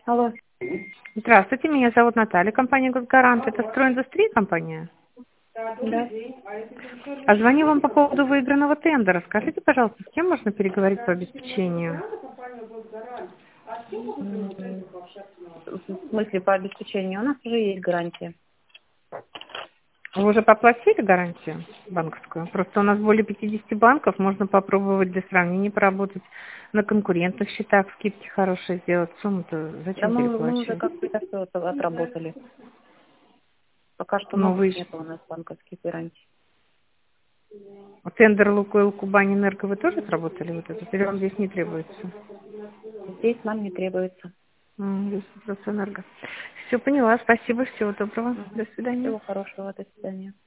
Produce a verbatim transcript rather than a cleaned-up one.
Алло. Здравствуйте, меня зовут Наталья, компания «Госгарант». Это «Стройиндустрия» компания? Да. А звоню вам по поводу выигранного тендера. Скажите, пожалуйста, с кем можно переговорить по обеспечению? М, В смысле, по обеспечению у нас уже есть гарантия. Вы уже поплатили гарантию банковскую? Просто у нас более пятидесяти банков, можно попробовать для сравнения поработать на конкурентных счетах, скидки хорошие сделать. Сумму-то Да зачем мы, мы уже переплачивать? как-то так всё это отработали. Пока что Ну, новых вы ж- нет у нас банковских гарантий. тендер «Лукойл Кубань Энерго» вы тоже сработали вот этот? Или вам здесь не требуется? Здесь нам не требуется. М, здесь просто «Энерго». Все, поняла. Спасибо. Всего доброго. Мгм. До свидания. Всего хорошего. До свидания.